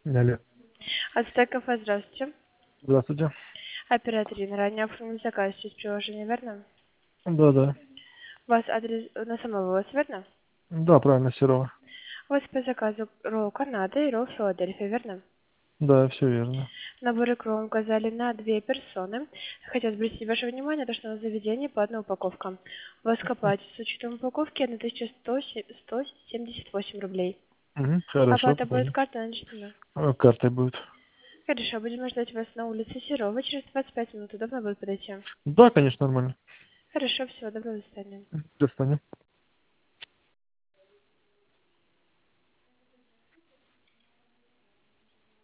Алло. Ацтек кафе, здравствуйте. Здравствуйте. Оператор Ирина, ранее оформили заказ через приложение, верно? Да, да. У вас адрес на самого вас, верно? Да, правильно, Серова. У вас по заказу ролл Канада и ролл Филадельфия, верно? Да, все верно. Наборы кром указали на 2 персоны. Хотел обратить ваше внимание, то, что на заведении по одной упаковка. У вас к оплате с учетом упаковки 1178 рублей. Угу, хорошо, Оплата будет понял. с карты наличными. Картой будет. Хорошо, будем ждать вас на улице Серова. Через 25 минут удобно будет подойти. Да, конечно, нормально. Хорошо, всего доброго, до свидания. До свидания.